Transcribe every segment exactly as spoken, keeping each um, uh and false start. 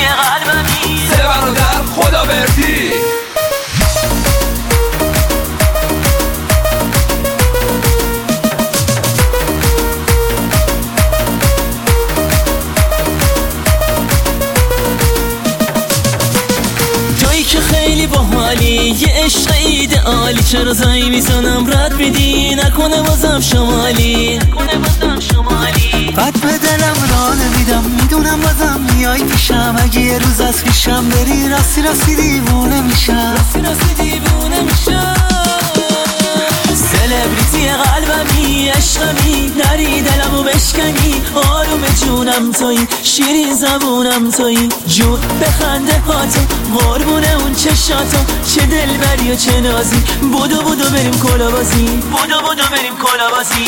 قلبمی سه برادر خدا بردی. تویی که خیلی باحالی، یه عشق ایدئالی، چرا زنگ میزنم رد میدی؟ نکنه بازم شمالی، نکنه بازم شمالی. قد به دلم را نمیدم، میدونم بازم میای پیشم. اگه یه روز از پیشم بری راستی راستی دیوونه میشم، راستی راستی دیوونه میشم. سلبریتی قلبمی، عشقمی، نری دلمو بشکنی. آروم جونم تویی، شیرین زبونم تویی، جون بخنده هاتو، قربونه اون چشاتو. چه دلبری و چه نازی، بودو بودو بریم کلابازی، بودو بودو بریم کلابازی.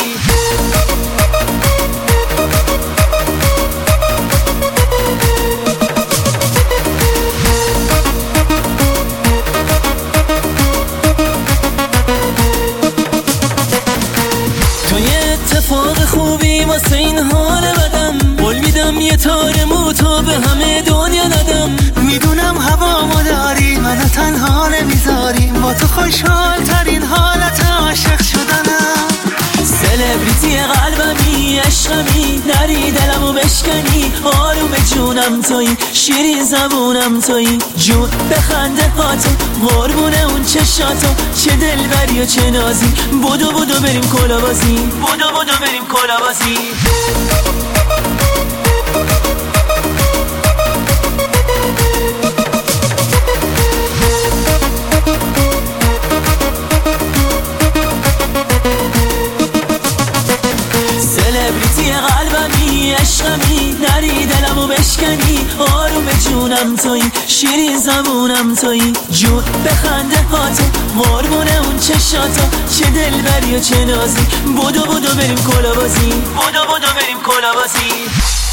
اتفاق خوبی واسه این حال بدم، قول میدم یه تار موتو به همه دنیا ندم. میدونم هوامو داری، منو تنها نمیذاری، با تو خوشحال ترین حالت عاشق شدنم. سلبریتی قلبمی، عشقمی، نری دلمو بشکنی. آروم جونم تویی، شیرین زبونم تویی، جون بخنده هاتو، قربونه اون چشاتو. چه دلبری و چه نازی، بودو بودو بریم کلابازی، بودو بودو بریم کلابازی. سلبریتی قلبمی، عشقمی، نری دلمو بشکنی. آروم جونم تویی، شیرین زبونم تویی، جون بخنده هاتو، قربونه اون چشاتو. چه دلبری و چه نازی، بودو بودو بریم کلابازی، بودو بودو بریم کلابازی.